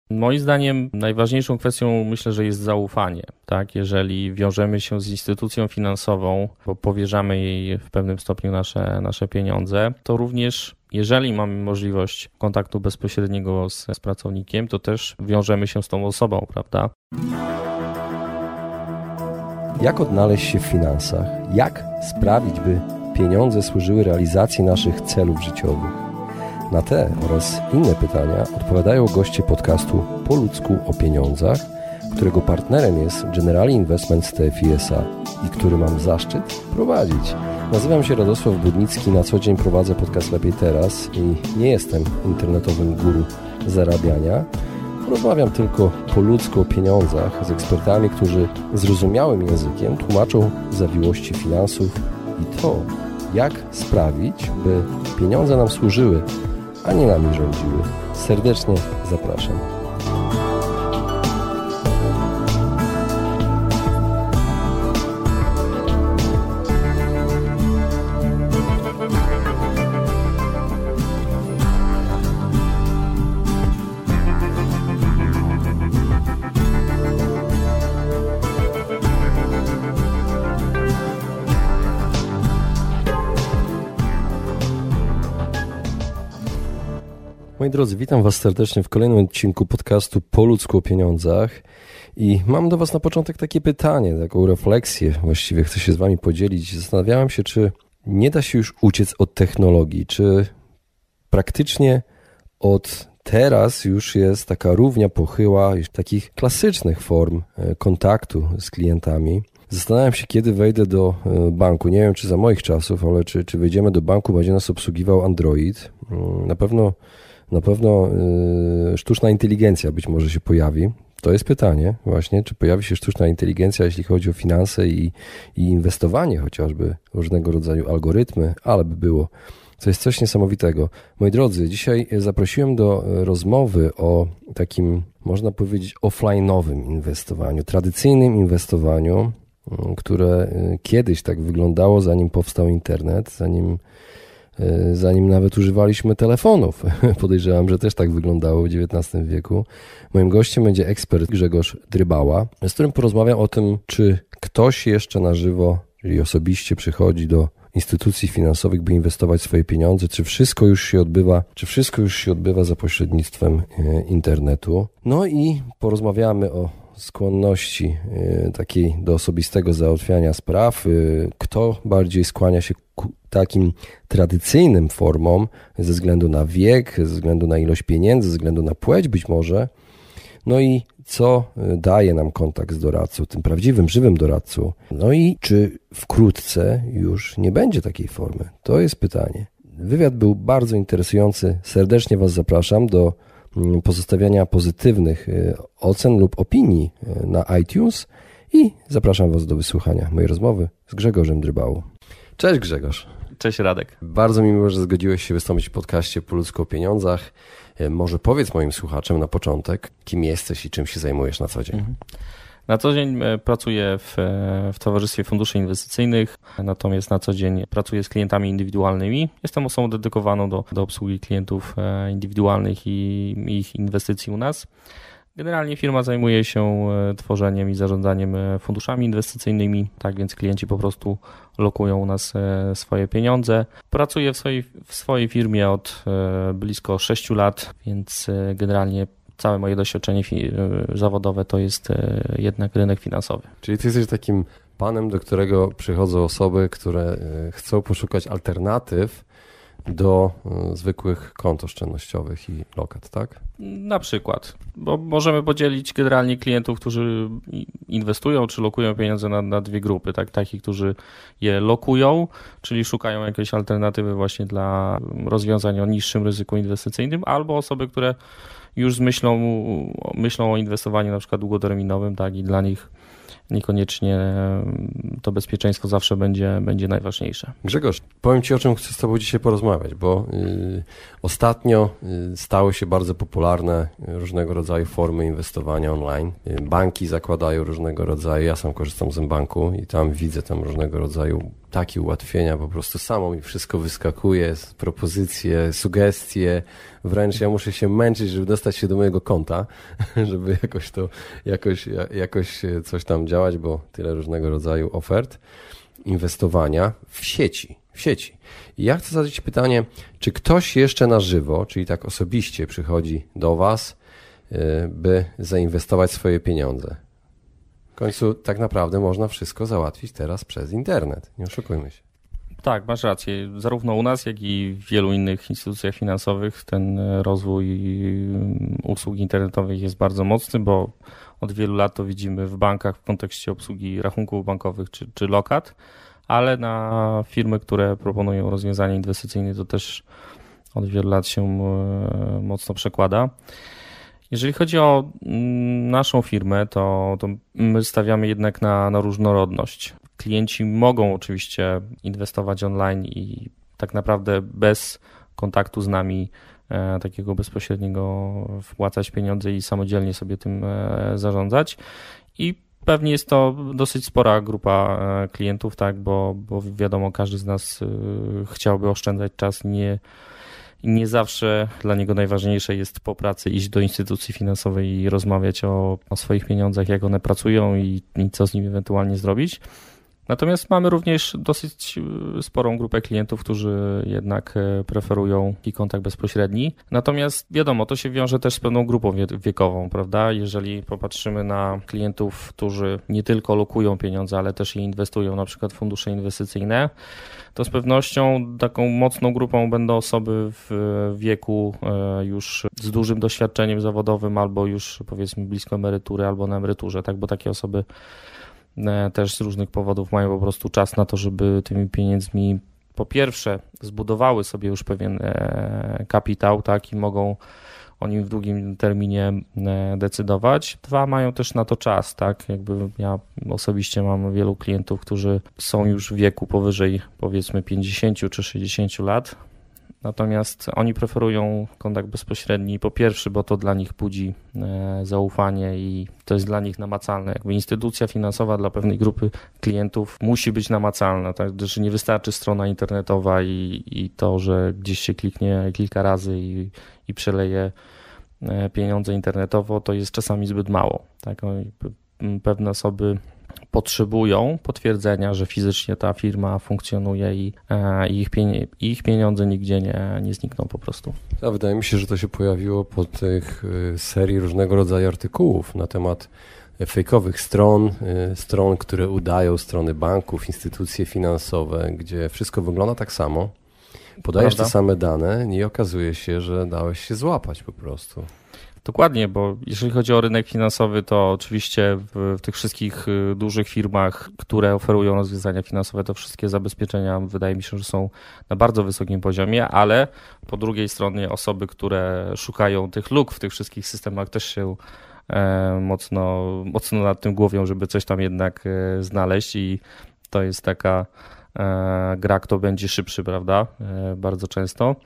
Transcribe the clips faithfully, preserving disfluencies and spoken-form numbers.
Moim zdaniem najważniejszą kwestią myślę, że jest zaufanie. Tak? Jeżeli wiążemy się z instytucją finansową, bo powierzamy jej w pewnym stopniu nasze, nasze pieniądze, to również jeżeli mamy możliwość kontaktu bezpośredniego z, z pracownikiem, to też wiążemy się z tą osobą, prawda? Jak odnaleźć się w finansach? Jak sprawić, by pieniądze służyły realizacji naszych celów życiowych? Na te oraz inne pytania odpowiadają goście podcastu Po ludzku o pieniądzach, którego partnerem jest Generali Investments T F I S A i który mam zaszczyt prowadzić. Nazywam się Radosław Budnicki, na co dzień prowadzę podcast Lepiej Teraz i nie jestem internetowym guru zarabiania. Rozmawiam tylko po ludzku o pieniądzach z ekspertami, którzy zrozumiałym językiem tłumaczą zawiłości finansów i to, jak sprawić, by pieniądze nam służyły, a nie nami rządziły. Serdecznie zapraszam. Moi drodzy, witam Was serdecznie w kolejnym odcinku podcastu Po ludzku o pieniądzach i mam do Was na początek takie pytanie, taką refleksję, właściwie chcę się z Wami podzielić. Zastanawiałem się, czy nie da się już uciec od technologii, czy praktycznie od teraz już jest taka równia pochyła już takich klasycznych form kontaktu z klientami. Zastanawiam się, kiedy wejdę do banku. Nie wiem, czy za moich czasów, ale czy, czy wejdziemy do banku, będzie nas obsługiwał Android. Na pewno Na pewno yy, sztuczna inteligencja być może się pojawi. To jest pytanie właśnie, czy pojawi się sztuczna inteligencja, jeśli chodzi o finanse i, i inwestowanie, chociażby różnego rodzaju algorytmy, ale by było. To jest coś niesamowitego. Moi drodzy, dzisiaj zaprosiłem do rozmowy o takim, można powiedzieć, offline'owym inwestowaniu, tradycyjnym inwestowaniu, które kiedyś tak wyglądało, zanim powstał internet, zanim zanim nawet używaliśmy telefonów. Podejrzewam, że też tak wyglądało w dziewiętnastym wieku. Moim gościem będzie ekspert Grzegorz Drybała, z którym porozmawiam o tym, czy ktoś jeszcze na żywo, czyli osobiście przychodzi do instytucji finansowych, by inwestować swoje pieniądze, czy wszystko już się odbywa, czy wszystko już się odbywa za pośrednictwem internetu. No i porozmawiamy o skłonności takiej do osobistego załatwiania spraw, kto bardziej skłania się ku takim tradycyjnym formom ze względu na wiek, ze względu na ilość pieniędzy, ze względu na płeć być może. No i co daje nam kontakt z doradcą, tym prawdziwym, żywym doradcą. No i czy wkrótce już nie będzie takiej formy? To jest pytanie. Wywiad był bardzo interesujący. Serdecznie Was zapraszam do pozostawiania pozytywnych ocen lub opinii na iTunes i zapraszam Was do wysłuchania mojej rozmowy z Grzegorzem Drybałą. Cześć Grzegorz. Cześć Radek. Bardzo mi miło, że zgodziłeś się wystąpić w podcaście Po ludzku o pieniądzach. Może powiedz moim słuchaczom na początek, kim jesteś i czym się zajmujesz na co dzień. Mhm. Na co dzień pracuję w, w Towarzystwie Funduszy Inwestycyjnych, natomiast na co dzień pracuję z klientami indywidualnymi. Jestem osobą dedykowaną do, do obsługi klientów indywidualnych i ich inwestycji u nas. Generalnie firma zajmuje się tworzeniem i zarządzaniem funduszami inwestycyjnymi, tak więc klienci po prostu lokują u nas swoje pieniądze. Pracuję w swojej, w swojej firmie od blisko sześciu lat, więc generalnie całe moje doświadczenie zawodowe to jest jednak rynek finansowy. Czyli ty jesteś takim panem, do którego przychodzą osoby, które chcą poszukać alternatyw do zwykłych kont oszczędnościowych i lokat, tak? Na przykład, bo możemy podzielić generalnie klientów, którzy inwestują czy lokują pieniądze na, na dwie grupy, tak? Takich, którzy je lokują, czyli szukają jakiejś alternatywy właśnie dla rozwiązań o niższym ryzyku inwestycyjnym, albo osoby, które już z myślą, myślą o inwestowaniu na przykład długoterminowym, tak? I dla nich niekoniecznie to bezpieczeństwo zawsze będzie, będzie najważniejsze. Grzegorz, powiem Ci, o czym chcę z Tobą dzisiaj porozmawiać, bo y, ostatnio y, stały się bardzo popularne różnego rodzaju formy inwestowania online. Banki zakładają różnego rodzaju, ja sam korzystam z mBanku i tam widzę tam różnego rodzaju takie ułatwienia, po prostu samo mi wszystko wyskakuje, propozycje, sugestie, wręcz ja muszę się męczyć, żeby dostać się do mojego konta, żeby jakoś to, jakoś, jakoś coś tam działać, bo tyle różnego rodzaju ofert inwestowania w sieci, w sieci. I ja chcę zadać pytanie, czy ktoś jeszcze na żywo, czyli tak osobiście przychodzi do Was, by zainwestować swoje pieniądze? W końcu tak naprawdę można wszystko załatwić teraz przez internet, nie oszukujmy się. Tak, masz rację. Zarówno u nas, jak i w wielu innych instytucjach finansowych ten rozwój usług internetowych jest bardzo mocny, bo od wielu lat to widzimy w bankach w kontekście obsługi rachunków bankowych czy, czy lokat, ale na firmy, które proponują rozwiązania inwestycyjne, to też od wielu lat się mocno przekłada. Jeżeli chodzi o naszą firmę, to, to my stawiamy jednak na, na różnorodność. Klienci mogą oczywiście inwestować online i tak naprawdę bez kontaktu z nami, e, takiego bezpośredniego, wpłacać pieniądze i samodzielnie sobie tym e, zarządzać. I pewnie jest to dosyć spora grupa e, klientów, tak, bo, bo wiadomo, każdy z nas e, chciałby oszczędzać czas, nie I nie zawsze dla niego najważniejsze jest po pracy iść do instytucji finansowej i rozmawiać o, o swoich pieniądzach, jak one pracują i, i co z nimi ewentualnie zrobić. Natomiast mamy również dosyć sporą grupę klientów, którzy jednak preferują i kontakt bezpośredni. Natomiast wiadomo, to się wiąże też z pewną grupą wiekową, prawda? Jeżeli popatrzymy na klientów, którzy nie tylko lokują pieniądze, ale też je inwestują, na przykład fundusze inwestycyjne, to z pewnością taką mocną grupą będą osoby w wieku już z dużym doświadczeniem zawodowym albo już powiedzmy blisko emerytury albo na emeryturze, tak? Bo takie osoby też z różnych powodów mają po prostu czas na to, żeby tymi pieniędzmi po pierwsze zbudowały sobie już pewien kapitał, tak, i mogą o nim w długim terminie decydować. Dwa, mają też na to czas, tak, jakby ja osobiście mam wielu klientów, którzy są już w wieku powyżej powiedzmy pięćdziesięciu czy sześćdziesięciu lat. Natomiast oni preferują kontakt bezpośredni, po pierwsze, bo to dla nich budzi zaufanie i to jest dla nich namacalne. Jakby instytucja finansowa dla pewnej grupy klientów musi być namacalna, tak? Że nie wystarczy strona internetowa i, i to, że gdzieś się kliknie kilka razy i, i przeleje pieniądze internetowo, to jest czasami zbyt mało. Tak? Pewne osoby potrzebują potwierdzenia, że fizycznie ta firma funkcjonuje i, i ich, pienie, ich pieniądze nigdzie nie, nie znikną po prostu. A wydaje mi się, że to się pojawiło po tych serii różnego rodzaju artykułów na temat fejkowych stron, stron, które udają strony banków, instytucje finansowe, gdzie wszystko wygląda tak samo. Podajesz Prawda? Te same dane i okazuje się, że dałeś się złapać po prostu. Dokładnie, bo jeżeli chodzi o rynek finansowy, to oczywiście w, w tych wszystkich dużych firmach, które oferują rozwiązania finansowe, to wszystkie zabezpieczenia wydaje mi się, że są na bardzo wysokim poziomie, ale po drugiej stronie osoby, które szukają tych luk w tych wszystkich systemach, też się e, mocno, mocno nad tym głowią, żeby coś tam jednak e, znaleźć i to jest taka e, gra, kto będzie szybszy, prawda, e, bardzo często.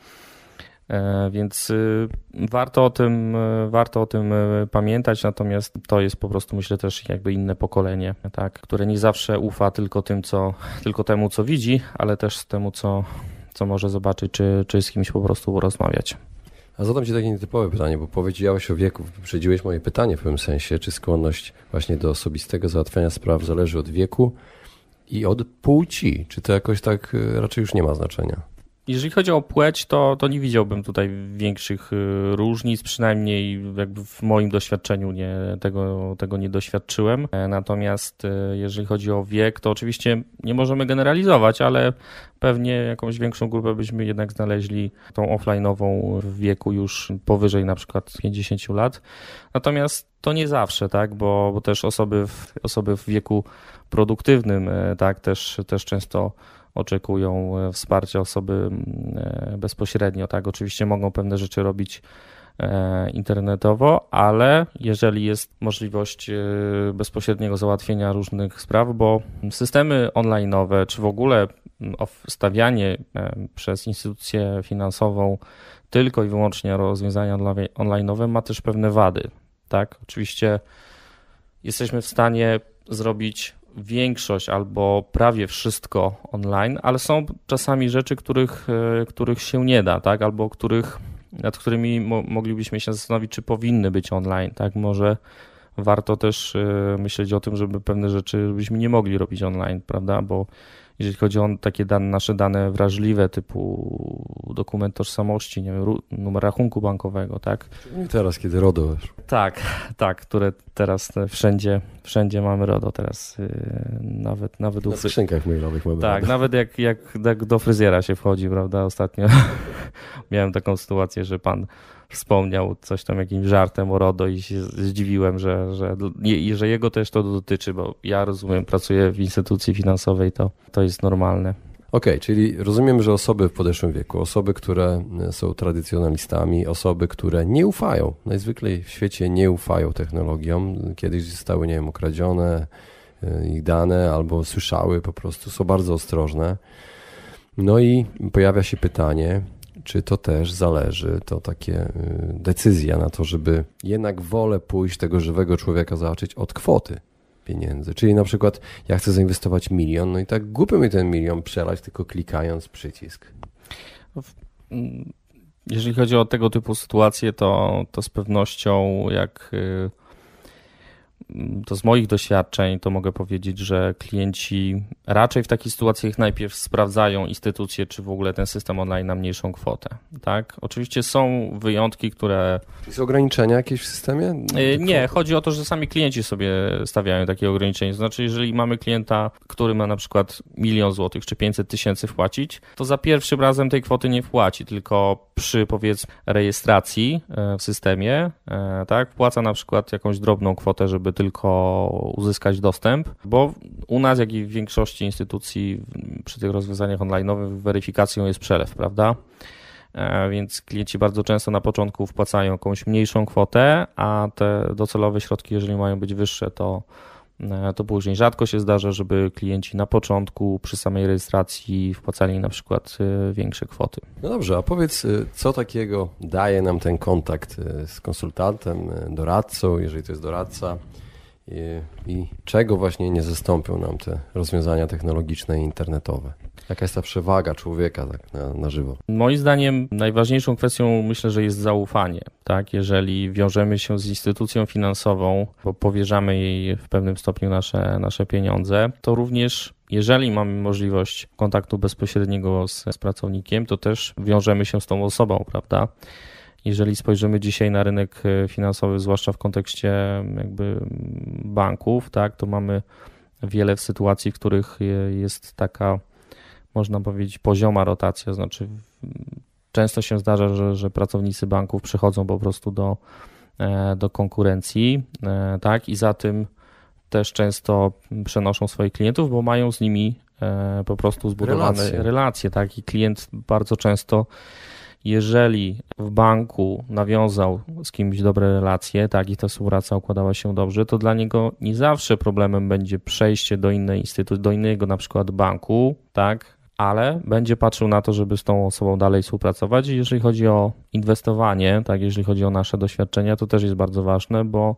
Więc warto o tym, warto o tym pamiętać, natomiast to jest po prostu, myślę, też jakby inne pokolenie, tak, które nie zawsze ufa tylko tym, co, tylko temu, co widzi, ale też temu, co, co może zobaczyć, czy, czy z kimś po prostu porozmawiać. A zadam Ci takie nietypowe pytanie, bo powiedziałeś o wieku, wyprzedziłeś moje pytanie w pewnym sensie, czy skłonność właśnie do osobistego załatwiania spraw zależy od wieku i od płci, czy to jakoś tak raczej już nie ma znaczenia? Jeżeli chodzi o płeć, to, to nie widziałbym tutaj większych różnic, przynajmniej jakby w moim doświadczeniu nie, tego, tego nie doświadczyłem. Natomiast jeżeli chodzi o wiek, to oczywiście nie możemy generalizować, ale pewnie jakąś większą grupę byśmy jednak znaleźli tą offline'ową w wieku już powyżej na przykład pięćdziesięciu lat. Natomiast to nie zawsze, tak, bo, bo też osoby w, osoby w wieku produktywnym, tak, też, też często oczekują wsparcia osoby bezpośrednio, tak, oczywiście mogą pewne rzeczy robić internetowo, ale jeżeli jest możliwość bezpośredniego załatwienia różnych spraw, bo systemy online'owe, czy w ogóle stawianie przez instytucję finansową tylko i wyłącznie rozwiązania online'owe ma też pewne wady, tak, oczywiście jesteśmy w stanie zrobić większość albo prawie wszystko online, ale są czasami rzeczy, których, których się nie da, tak? Albo których, nad którymi mo- moglibyśmy się zastanowić, czy powinny być online. Tak? Może warto też myśleć o tym, żeby pewne rzeczy byśmy nie mogli robić online, prawda? Bo jeżeli chodzi o takie dane, nasze dane wrażliwe typu dokument tożsamości, nie wiem, numer rachunku bankowego, tak? I teraz, kiedy RODO wiesz. Tak, tak, które teraz wszędzie, wszędzie mamy RODO teraz, yy, nawet, nawet Na u fry... skrzynkach mailowych mamy Tak, RODO. nawet jak, jak, jak do fryzjera się wchodzi, prawda? Ostatnio miałem taką sytuację, że pan wspomniał coś tam jakimś żartem o RODO i się zdziwiłem, że, że, i, że jego też to dotyczy, bo ja rozumiem, pracuję w instytucji finansowej, to, to jest normalne. Okej, okay, czyli rozumiem, że osoby w podeszłym wieku, osoby, które są tradycjonalistami, osoby, które nie ufają, najzwyklej w świecie nie ufają technologiom, kiedyś zostały, nie wiem, okradzione ich dane albo słyszały po prostu, są bardzo ostrożne. No i pojawia się pytanie, czy to też zależy, to takie decyzja na to, żeby jednak wolę pójść tego żywego człowieka zobaczyć od kwoty pieniędzy. Czyli na przykład ja chcę zainwestować milion, no i tak głupio mi ten milion przelać tylko klikając przycisk. Jeżeli chodzi o tego typu sytuacje, to, to z pewnością jak to z moich doświadczeń, to mogę powiedzieć, że klienci raczej w takich sytuacjach najpierw sprawdzają instytucje, czy w ogóle ten system online na mniejszą kwotę. Tak? Oczywiście są wyjątki, które... Czy są ograniczenia jakieś w systemie? Nie, chodzi o to, że sami klienci sobie stawiają takie ograniczenia. To znaczy, jeżeli mamy klienta, który ma na przykład milion złotych czy pięćset tysięcy wpłacić, to za pierwszym razem tej kwoty nie wpłaci, tylko przy powiedzmy rejestracji w systemie, tak, wpłaca na przykład jakąś drobną kwotę, żeby tylko uzyskać dostęp, bo u nas, jak i w większości instytucji przy tych rozwiązaniach online'owych weryfikacją jest przelew, prawda? Więc klienci bardzo często na początku wpłacają jakąś mniejszą kwotę, a te docelowe środki, jeżeli mają być wyższe, to, to później. Rzadko się zdarza, żeby klienci na początku przy samej rejestracji wpłacali na przykład większe kwoty. No dobrze, a powiedz, co takiego daje nam ten kontakt z konsultantem, doradcą, jeżeli to jest doradca, i, i czego właśnie nie zastąpią nam te rozwiązania technologiczne i internetowe? Jaka jest ta przewaga człowieka tak na, na żywo? Moim zdaniem najważniejszą kwestią myślę, że jest zaufanie. Tak? Jeżeli wiążemy się z instytucją finansową, bo powierzamy jej w pewnym stopniu nasze, nasze pieniądze, to również jeżeli mamy możliwość kontaktu bezpośredniego z, z pracownikiem, to też wiążemy się z tą osobą, prawda? Jeżeli spojrzymy dzisiaj na rynek finansowy, zwłaszcza w kontekście jakby banków, tak, to mamy wiele sytuacji, w których jest taka, można powiedzieć, pozioma rotacja, znaczy często się zdarza, że, że pracownicy banków przychodzą po prostu do, do konkurencji, tak, i za tym też często przenoszą swoich klientów, bo mają z nimi po prostu zbudowane relacje, relacje tak, i klient bardzo często, jeżeli w banku nawiązał z kimś dobre relacje, tak, i ta współpraca układała się dobrze, to dla niego nie zawsze problemem będzie przejście do innej instytucji, do innego na przykład banku, tak, ale będzie patrzył na to, żeby z tą osobą dalej współpracować. I jeżeli chodzi o inwestowanie, tak, jeżeli chodzi o nasze doświadczenia, to też jest bardzo ważne, bo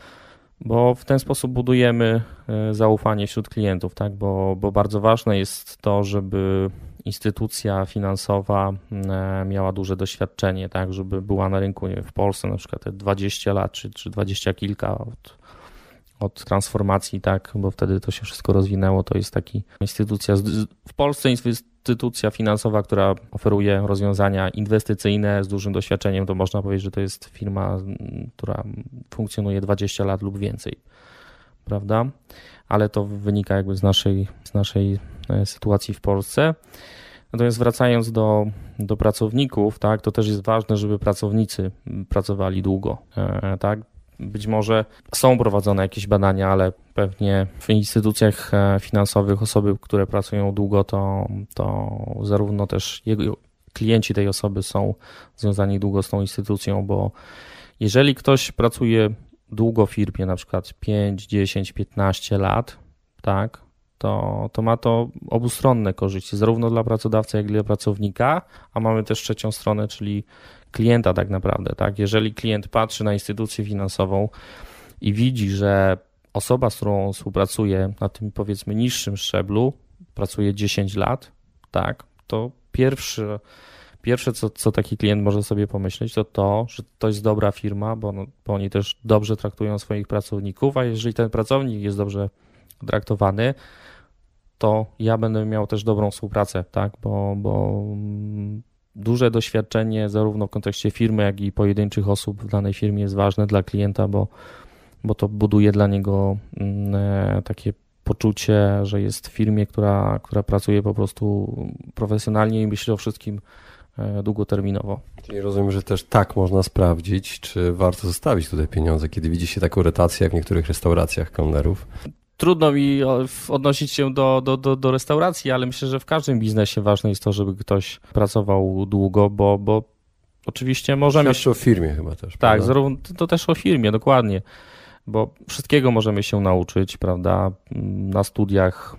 bo w ten sposób budujemy zaufanie wśród klientów, tak, bo, bo bardzo ważne jest to, żeby instytucja finansowa miała duże doświadczenie, tak, żeby była na rynku, nie wiem, w Polsce na przykład te dwadzieścia lat, czy, czy dwadzieścia kilka od, od transformacji, tak, bo wtedy to się wszystko rozwinęło, to jest taki instytucja, w Polsce instytucja finansowa, która oferuje rozwiązania inwestycyjne z dużym doświadczeniem, to można powiedzieć, że to jest firma, która funkcjonuje dwadzieścia lat lub więcej, prawda, ale to wynika jakby z naszej, z naszej sytuacji w Polsce. Natomiast wracając do, do pracowników, tak, to też jest ważne, żeby pracownicy pracowali długo, tak. Być może są prowadzone jakieś badania, ale pewnie w instytucjach finansowych osoby, które pracują długo, to, to zarówno też jego, klienci tej osoby są związani długo z tą instytucją, bo jeżeli ktoś pracuje długo w firmie, na przykład pięć, dziesięć, piętnaście lat, tak, to, to ma to obustronne korzyści, zarówno dla pracodawcy, jak i dla pracownika, a mamy też trzecią stronę, czyli klienta tak naprawdę, tak? Jeżeli klient patrzy na instytucję finansową i widzi, że osoba, z którą współpracuje na tym powiedzmy niższym szczeblu, pracuje dziesięć lat, tak, to pierwszy, pierwsze co, co taki klient może sobie pomyśleć, to to, że to jest dobra firma, bo, no, bo oni też dobrze traktują swoich pracowników, a jeżeli ten pracownik jest dobrze traktowany, to ja będę miał też dobrą współpracę, tak, bo, bo duże doświadczenie zarówno w kontekście firmy, jak i pojedynczych osób w danej firmie jest ważne dla klienta, bo, bo to buduje dla niego takie poczucie, że jest w firmie, która, która pracuje po prostu profesjonalnie i myśli o wszystkim długoterminowo. Czyli rozumiem, że też tak można sprawdzić, czy warto zostawić tutaj pieniądze, kiedy widzi się taką rotację jak w niektórych restauracjach kelnerów. Trudno mi odnosić się do, do, do, do restauracji, ale myślę, że w każdym biznesie ważne jest to, żeby ktoś pracował długo, bo, bo oczywiście możemy... Świadczy o firmie chyba też. Tak, zarówno, to też o firmie, dokładnie, bo wszystkiego możemy się nauczyć, prawda, na studiach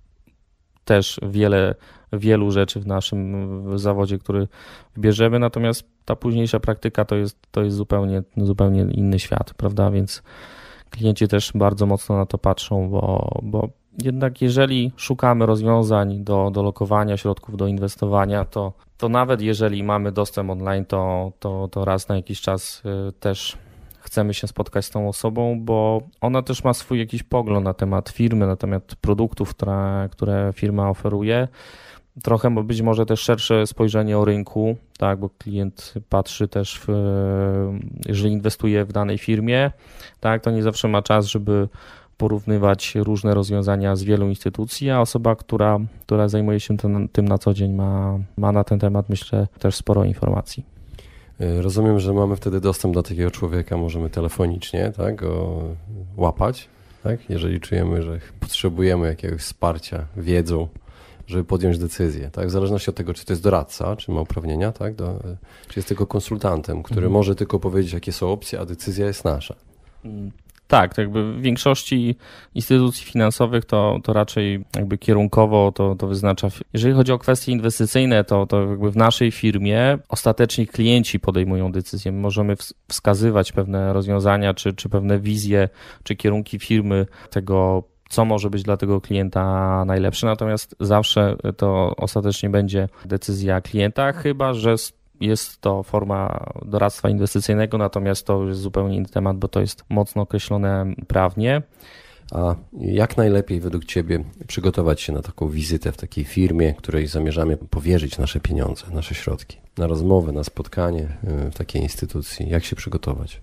też wiele, wielu rzeczy w naszym zawodzie, który wybierzemy, natomiast ta późniejsza praktyka to jest, to jest zupełnie, zupełnie inny świat, prawda, więc klienci też bardzo mocno na to patrzą, bo, bo jednak jeżeli szukamy rozwiązań do, do lokowania środków, do inwestowania, to, to nawet jeżeli mamy dostęp online, to, to, to raz na jakiś czas też chcemy się spotkać z tą osobą, bo ona też ma swój jakiś pogląd na temat firmy, na temat produktów, które, które firma oferuje. Trochę być może też szersze spojrzenie o rynku, tak, bo klient patrzy też, w, jeżeli inwestuje w danej firmie, tak, to nie zawsze ma czas, żeby porównywać różne rozwiązania z wielu instytucji, a osoba, która, która zajmuje się ten, tym na co dzień ma, ma na ten temat, myślę, też sporo informacji. Rozumiem, że mamy wtedy dostęp do takiego człowieka, możemy telefonicznie, tak, go łapać, tak, jeżeli czujemy, że potrzebujemy jakiegoś wsparcia wiedzą, żeby podjąć decyzję, tak? W zależności od tego, czy to jest doradca, czy ma uprawnienia, tak? Do, czy jest tylko konsultantem, który mhm. może tylko powiedzieć, jakie są opcje, a decyzja jest nasza. Tak, to jakby w większości instytucji finansowych to, to raczej jakby kierunkowo to, to wyznacza. Jeżeli chodzi o kwestie inwestycyjne, to, to jakby w naszej firmie ostatecznie klienci podejmują decyzje. My możemy wskazywać pewne rozwiązania, czy, czy pewne wizje, czy kierunki firmy tego, co może być dla tego klienta najlepsze, natomiast zawsze to ostatecznie będzie decyzja klienta, chyba że jest to forma doradztwa inwestycyjnego, natomiast to jest zupełnie inny temat, bo to jest mocno określone prawnie. A jak najlepiej według Ciebie przygotować się na taką wizytę w takiej firmie, której zamierzamy powierzyć nasze pieniądze, nasze środki, na rozmowę, na spotkanie w takiej instytucji? Jak się przygotować?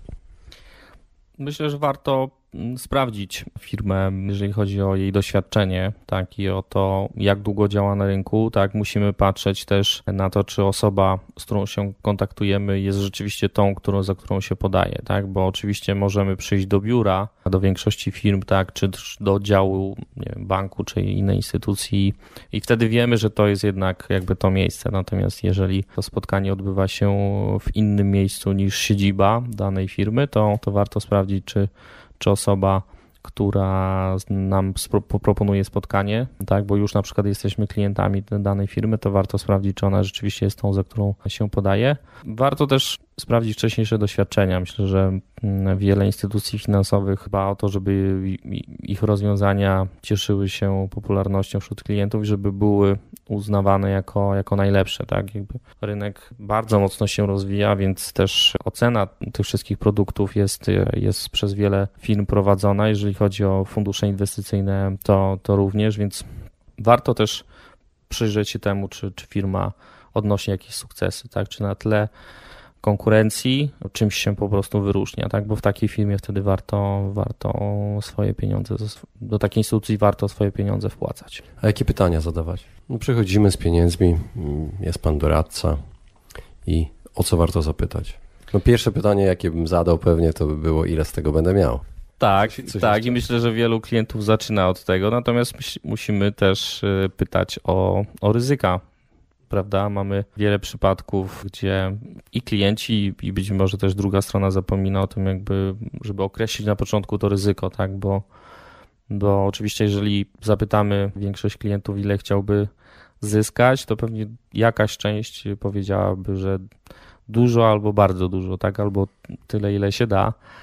Myślę, że warto sprawdzić firmę, jeżeli chodzi o jej doświadczenie, tak, i o to, jak długo działa na rynku, tak, musimy patrzeć też na to, czy osoba, z którą się kontaktujemy, jest rzeczywiście tą, którą, za którą się podaje, tak, bo oczywiście możemy przyjść do biura, do większości firm, tak, czy do oddziału, nie wiem, banku, czy innej instytucji i wtedy wiemy, że to jest jednak jakby to miejsce, natomiast jeżeli to spotkanie odbywa się w innym miejscu niż siedziba danej firmy, to, to warto sprawdzić, czy czy osoba, która nam proponuje spotkanie, tak, bo już na przykład jesteśmy klientami danej firmy, to warto sprawdzić, czy ona rzeczywiście jest tą, za którą się podaje. Warto też sprawdzić wcześniejsze doświadczenia. Myślę, że wiele instytucji finansowych dba o to, żeby ich rozwiązania cieszyły się popularnością wśród klientów i żeby były uznawane jako, jako najlepsze. Tak? Jakby rynek bardzo mocno się rozwija, więc też ocena tych wszystkich produktów jest, jest przez wiele firm prowadzona. Jeżeli chodzi o fundusze inwestycyjne, to, to również, więc warto też przyjrzeć się temu, czy, czy firma odnosi jakieś sukcesy, tak? Czy na tle konkurencji czymś się po prostu wyróżnia, tak? Bo w takiej firmie wtedy warto, warto swoje pieniądze, do takiej instytucji warto swoje pieniądze wpłacać. A jakie pytania zadawać? No, przychodzimy z pieniędzmi, jest pan doradca i o co warto zapytać? No pierwsze pytanie, jakie bym zadał pewnie, to by było, ile z tego będę miał. Tak, coś, coś tak i myślę, że wielu klientów zaczyna od tego, natomiast musimy też pytać o, o ryzyka, prawda? Mamy wiele przypadków, gdzie i klienci, i być może też druga strona zapomina o tym, jakby, żeby określić na początku to ryzyko, tak? Bo, bo oczywiście jeżeli zapytamy większość klientów, ile chciałby zyskać, to pewnie jakaś część powiedziałaby, że dużo albo bardzo dużo, tak? Albo tyle, ile się da.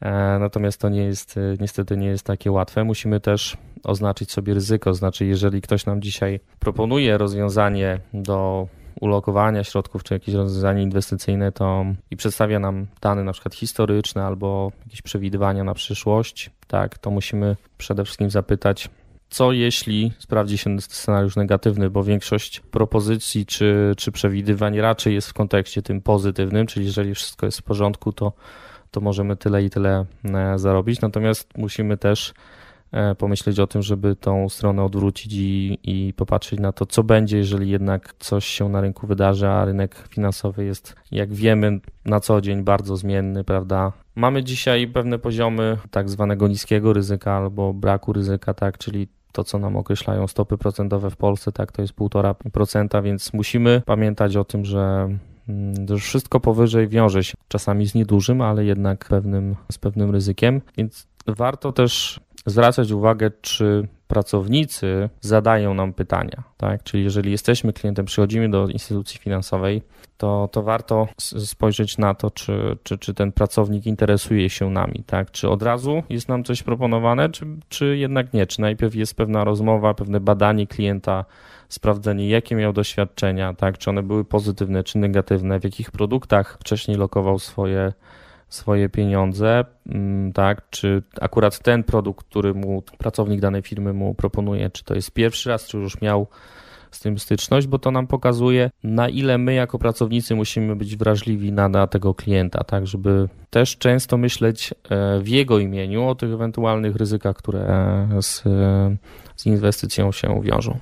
natomiast to nie jest, niestety nie jest takie łatwe. Musimy też oznaczyć sobie ryzyko, znaczy jeżeli ktoś nam dzisiaj proponuje rozwiązanie do ulokowania środków czy jakieś rozwiązanie inwestycyjne to i przedstawia nam dane na przykład historyczne albo jakieś przewidywania na przyszłość, tak, to musimy przede wszystkim zapytać, co jeśli sprawdzi się scenariusz negatywny, bo większość propozycji czy, czy przewidywań raczej jest w kontekście tym pozytywnym, czyli jeżeli wszystko jest w porządku, to, to możemy tyle i tyle zarobić, natomiast musimy też pomyśleć o tym, żeby tą stronę odwrócić i, i popatrzeć na to, co będzie, jeżeli jednak coś się na rynku wydarzy, a rynek finansowy jest, jak wiemy, na co dzień bardzo zmienny, prawda? Mamy dzisiaj pewne poziomy tak zwanego niskiego ryzyka albo braku ryzyka, tak, czyli to, co nam określają stopy procentowe w Polsce, tak, to jest półtora procenta, więc musimy pamiętać o tym, że że wszystko powyżej wiąże się czasami z niedużym, ale jednak pewnym, z pewnym ryzykiem, więc warto też zwracać uwagę, czy pracownicy zadają nam pytania, tak? Czyli jeżeli jesteśmy klientem, przychodzimy do instytucji finansowej, to, to warto spojrzeć na to, czy, czy, czy ten pracownik interesuje się nami, tak? Czy od razu jest nam coś proponowane, czy, czy jednak nie? Czy najpierw jest pewna rozmowa, pewne badanie klienta, sprawdzenie, jakie miał doświadczenia, tak? Czy one były pozytywne, czy negatywne, w jakich produktach wcześniej lokował swoje swoje pieniądze, tak, czy akurat ten produkt, który mu pracownik danej firmy mu proponuje, czy to jest pierwszy raz, czy już miał z tym styczność, bo to nam pokazuje, na ile my jako pracownicy musimy być wrażliwi na, na tego klienta, tak, żeby też często myśleć w jego imieniu o tych ewentualnych ryzykach, które z, z inwestycją się wiążą.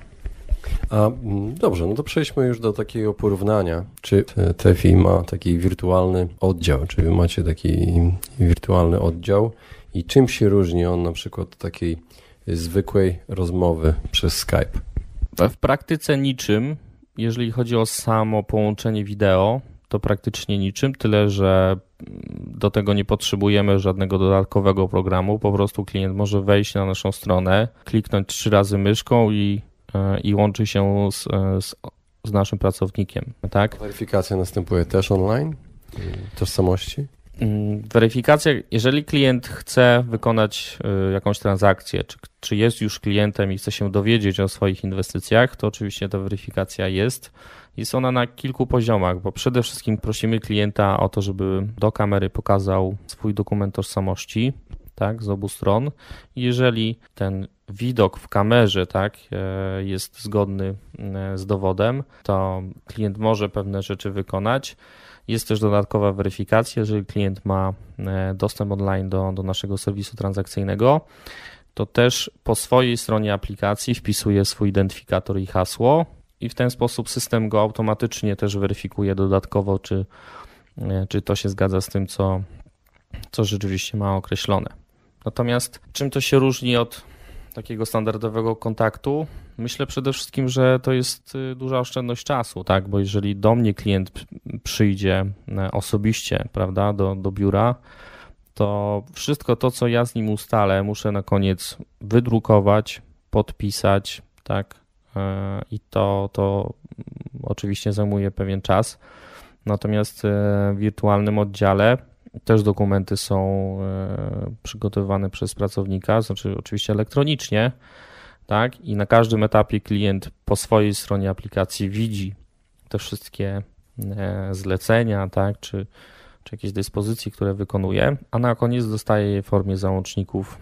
A dobrze, no to przejdźmy już do takiego porównania. Czy T F I ma taki wirtualny oddział? Czy wy macie taki wirtualny oddział i czym się różni on na przykład od takiej zwykłej rozmowy przez Skype? W praktyce niczym. Jeżeli chodzi o samo połączenie wideo, to praktycznie niczym, tyle że do tego nie potrzebujemy żadnego dodatkowego programu. Po prostu klient może wejść na naszą stronę, kliknąć trzy razy myszką i i łączy się z, z, z naszym pracownikiem, tak? Weryfikacja następuje też online? Tożsamości? Weryfikacja, jeżeli klient chce wykonać jakąś transakcję, czy, czy jest już klientem i chce się dowiedzieć o swoich inwestycjach, to oczywiście ta weryfikacja jest. Jest ona na kilku poziomach, bo przede wszystkim prosimy klienta o to, żeby do kamery pokazał swój dokument tożsamości, tak, z obu stron. Jeżeli ten widok w kamerze, tak, jest zgodny z dowodem, to klient może pewne rzeczy wykonać. Jest też dodatkowa weryfikacja, jeżeli klient ma dostęp online do, do naszego serwisu transakcyjnego, to też po swojej stronie aplikacji wpisuje swój identyfikator i hasło i w ten sposób system go automatycznie też weryfikuje dodatkowo, czy, czy to się zgadza z tym, co, co rzeczywiście ma określone. Natomiast czym to się różni od takiego standardowego kontaktu? Myślę przede wszystkim, że to jest duża oszczędność czasu, tak? Bo jeżeli do mnie klient przyjdzie osobiście, prawda, do, do biura, to wszystko to, co ja z nim ustalę, muszę na koniec wydrukować, podpisać, tak? I to, to oczywiście zajmuje pewien czas. Natomiast w wirtualnym oddziale też dokumenty są przygotowywane przez pracownika, znaczy oczywiście elektronicznie, tak? I na każdym etapie klient po swojej stronie aplikacji widzi te wszystkie zlecenia, tak? Czy, czy jakieś dyspozycje, które wykonuje, a na koniec dostaje je w formie załączników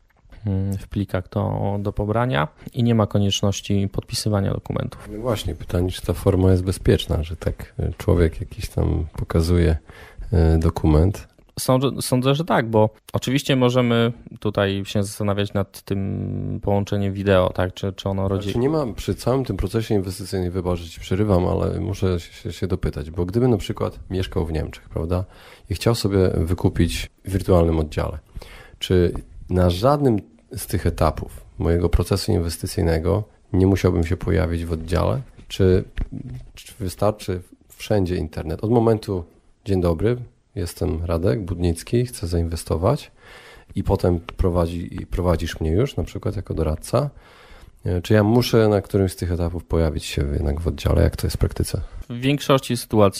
w plikach do, do pobrania i nie ma konieczności podpisywania dokumentów. No właśnie, pytanie, czy ta forma jest bezpieczna, że tak człowiek jakiś tam pokazuje dokument. Sądzę, sądzę, że tak, bo oczywiście możemy tutaj się zastanawiać nad tym połączeniem wideo, tak, czy, czy ono rodzi... Czy nie ma przy całym tym procesie inwestycyjnym, wybacz, że ci przerywam, ale muszę się, się dopytać, bo gdyby na przykład mieszkał w Niemczech, prawda, i chciał sobie wykupić w wirtualnym oddziale, czy na żadnym z tych etapów mojego procesu inwestycyjnego nie musiałbym się pojawić w oddziale, czy, czy wystarczy wszędzie internet? Od momentu dzień dobry, jestem Radek Budnicki, chcę zainwestować i potem prowadzi, prowadzisz mnie już na przykład jako doradca. Czy ja muszę na którymś z tych etapów pojawić się jednak w oddziale? Jak to jest w praktyce? W większości sytuacji nie.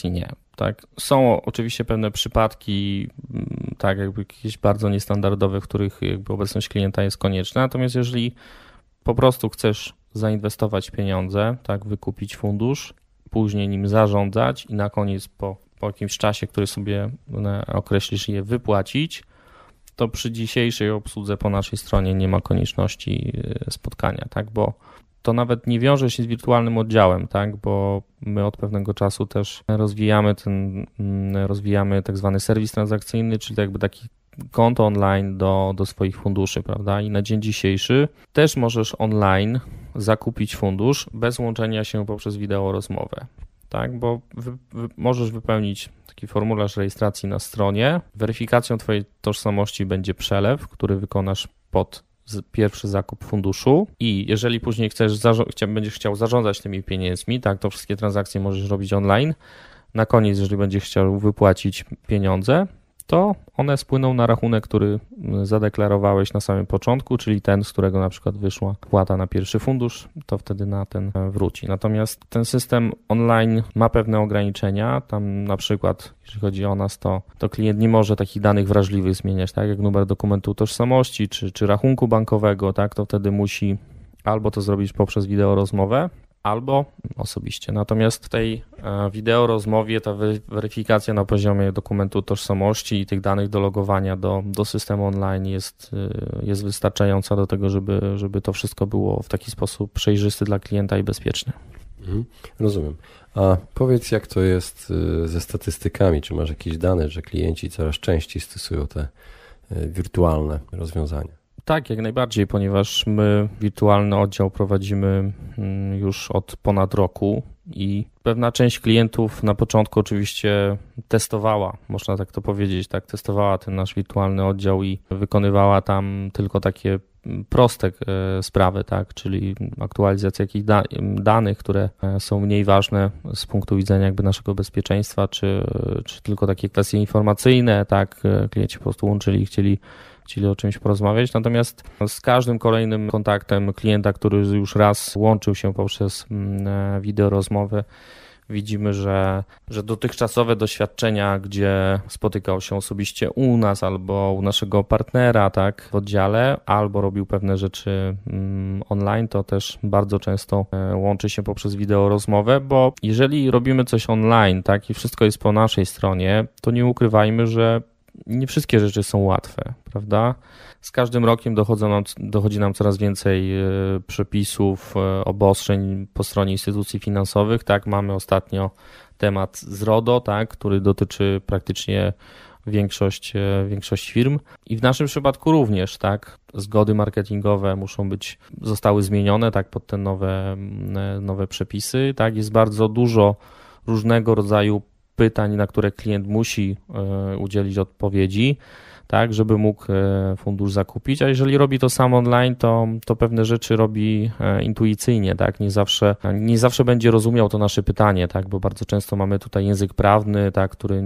Tak, są oczywiście pewne przypadki, tak, jakby jakieś bardzo niestandardowe, w których jakby obecność klienta jest konieczna, natomiast jeżeli po prostu chcesz zainwestować pieniądze, tak, wykupić fundusz, później nim zarządzać i na koniec po, po jakimś czasie, który sobie określisz, je wypłacić, to przy dzisiejszej obsłudze po naszej stronie nie ma konieczności spotkania, tak, bo to nawet nie wiąże się z wirtualnym oddziałem, tak, bo my od pewnego czasu też rozwijamy ten, rozwijamy tak zwany serwis transakcyjny, czyli jakby taki konto online do, do swoich funduszy, prawda, i na dzień dzisiejszy też możesz online zakupić fundusz bez łączenia się poprzez wideo rozmowę, tak, bo wy, wy, możesz wypełnić taki formularz rejestracji na stronie, weryfikacją twojej tożsamości będzie przelew, który wykonasz pod pierwszy zakup funduszu i jeżeli później chcesz, będziesz chciał zarządzać tymi pieniędzmi, tak, to wszystkie transakcje możesz robić online. Na koniec, jeżeli będziesz chciał wypłacić pieniądze, to one spłyną na rachunek, który zadeklarowałeś na samym początku, czyli ten, z którego na przykład wyszła płata na pierwszy fundusz, to wtedy na ten wróci. Natomiast ten system online ma pewne ograniczenia, tam na przykład, jeżeli chodzi o nas, to, to klient nie może takich danych wrażliwych zmieniać, tak jak numer dokumentu tożsamości czy, czy rachunku bankowego, tak, to wtedy musi albo to zrobić poprzez wideorozmowę, albo osobiście. Natomiast w tej wideo rozmowie ta weryfikacja na poziomie dokumentu tożsamości i tych danych do logowania do, do systemu online jest, jest wystarczająca do tego, żeby, żeby to wszystko było w taki sposób przejrzysty dla klienta i bezpieczny. Mhm, rozumiem. A powiedz, jak to jest ze statystykami? Czy masz jakieś dane, że klienci coraz częściej stosują te wirtualne rozwiązania? Tak, jak najbardziej, ponieważ my wirtualny oddział prowadzimy już od ponad roku i pewna część klientów na początku oczywiście testowała, można tak to powiedzieć, tak, testowała ten nasz wirtualny oddział i wykonywała tam tylko takie proste sprawy, tak, czyli aktualizacja jakichś da- danych, które są mniej ważne z punktu widzenia jakby naszego bezpieczeństwa, czy, czy tylko takie kwestie informacyjne, tak, klienci po prostu łączyli i chcieli chcieli o czymś porozmawiać, natomiast z każdym kolejnym kontaktem klienta, który już raz łączył się poprzez wideorozmowę, widzimy, że, że dotychczasowe doświadczenia, gdzie spotykał się osobiście u nas albo u naszego partnera, tak, w oddziale, albo robił pewne rzeczy online, to też bardzo często łączy się poprzez wideorozmowę, bo jeżeli robimy coś online, tak, i wszystko jest po naszej stronie, to nie ukrywajmy, że nie wszystkie rzeczy są łatwe, prawda? Z każdym rokiem dochodzą nam, dochodzi nam coraz więcej przepisów, obostrzeń po stronie instytucji finansowych. Tak, mamy ostatnio temat z RODO, tak, który dotyczy praktycznie większość, większość firm. I w naszym przypadku również, tak, zgody marketingowe muszą być, zostały zmienione, tak, pod te nowe, nowe przepisy. Tak, jest bardzo dużo różnego rodzaju pytań, na które klient musi udzielić odpowiedzi, tak, żeby mógł fundusz zakupić, a jeżeli robi to sam online, to, to pewne rzeczy robi intuicyjnie, tak, nie zawsze, nie zawsze będzie rozumiał to nasze pytanie, tak, bo bardzo często mamy tutaj język prawny, tak, który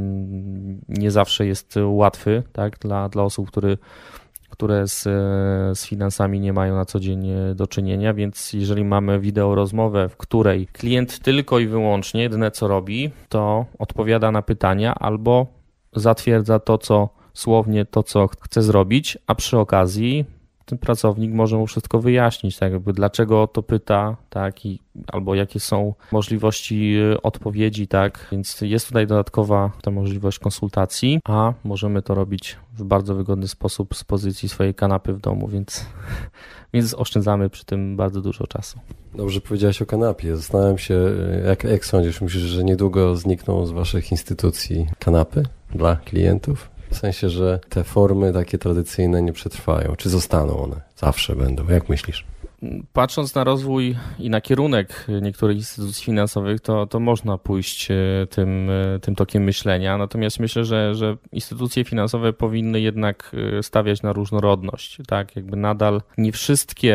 nie zawsze jest łatwy, tak, dla, dla osób, który które z, z finansami nie mają na co dzień do czynienia, więc jeżeli mamy wideo rozmowę, w której klient tylko i wyłącznie jedyne co robi, to odpowiada na pytania albo zatwierdza to, co słownie to, co chce zrobić, a przy okazji ten pracownik może mu wszystko wyjaśnić, tak jakby dlaczego to pyta, tak, i albo jakie są możliwości odpowiedzi, tak, więc jest tutaj dodatkowa ta możliwość konsultacji, a możemy to robić w bardzo wygodny sposób z pozycji swojej kanapy w domu, więc, więc oszczędzamy przy tym bardzo dużo czasu. Dobrze powiedziałeś o kanapie. Zastanawiam się, jak, jak sądzisz, myślisz, że niedługo znikną z waszych instytucji kanapy dla klientów? W sensie, że te formy takie tradycyjne nie przetrwają. Czy zostaną one? Zawsze będą. Jak myślisz? Patrząc na rozwój i na kierunek niektórych instytucji finansowych, to, to można pójść tym, tym tokiem myślenia. Natomiast myślę, że, że instytucje finansowe powinny jednak stawiać na różnorodność. Tak, jakby nadal nie wszystkie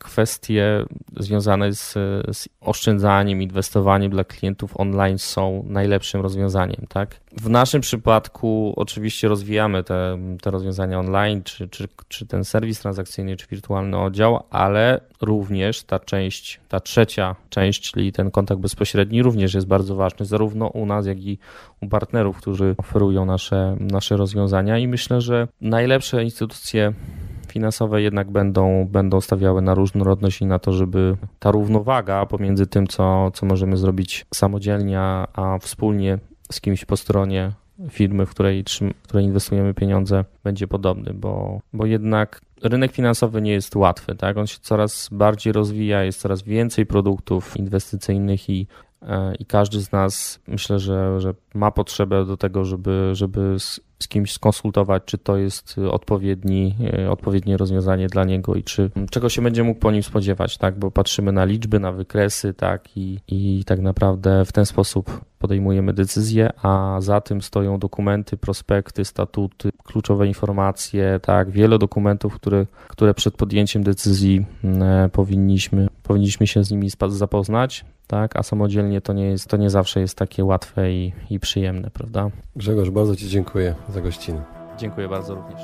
kwestie związane z, z oszczędzaniem, inwestowaniem dla klientów online są najlepszym rozwiązaniem, tak? W naszym przypadku oczywiście rozwijamy te, te rozwiązania online, czy, czy, czy ten serwis transakcyjny, czy wirtualny oddział, ale również ta część, ta trzecia część, czyli ten kontakt bezpośredni również jest bardzo ważny, zarówno u nas, jak i u partnerów, którzy oferują nasze, nasze rozwiązania i myślę, że najlepsze instytucje finansowe jednak będą, będą stawiały na różnorodność i na to, żeby ta równowaga pomiędzy tym, co, co możemy zrobić samodzielnie, a wspólnie z kimś po stronie firmy, w której, w której inwestujemy pieniądze, będzie podobny, bo, bo jednak rynek finansowy nie jest łatwy, tak? On się coraz bardziej rozwija, jest coraz więcej produktów inwestycyjnych i i każdy z nas, myślę, że, że ma potrzebę do tego, żeby, żeby z, z kimś skonsultować, czy to jest odpowiedni, odpowiednie rozwiązanie dla niego i czy czego się będzie mógł po nim spodziewać, tak? Bo patrzymy na liczby, na wykresy, tak? I, i tak naprawdę w ten sposób podejmujemy decyzje, a za tym stoją dokumenty, prospekty, statuty, kluczowe informacje, tak? Wiele dokumentów, które, które przed podjęciem decyzji powinniśmy, powinniśmy się z nimi zapoznać. Tak, a samodzielnie to nie jest, to nie zawsze jest takie łatwe i, i przyjemne, prawda? Grzegorz, bardzo Ci dziękuję za gościnę. Dziękuję bardzo również.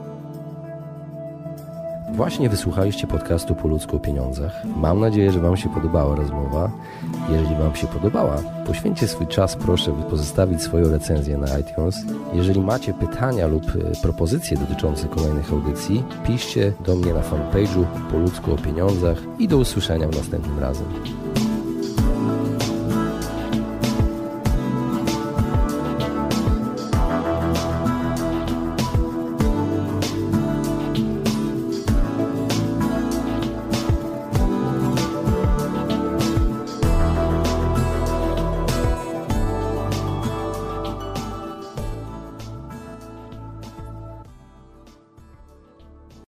Właśnie wysłuchaliście podcastu Po ludzku o pieniądzach. Mam nadzieję, że Wam się podobała rozmowa. Jeżeli Wam się podobała, poświęćcie swój czas, proszę, by pozostawić swoją recenzję na iTunes. Jeżeli macie pytania lub propozycje dotyczące kolejnych audycji, piszcie do mnie na fanpage'u Po ludzku o pieniądzach i do usłyszenia następnym razem.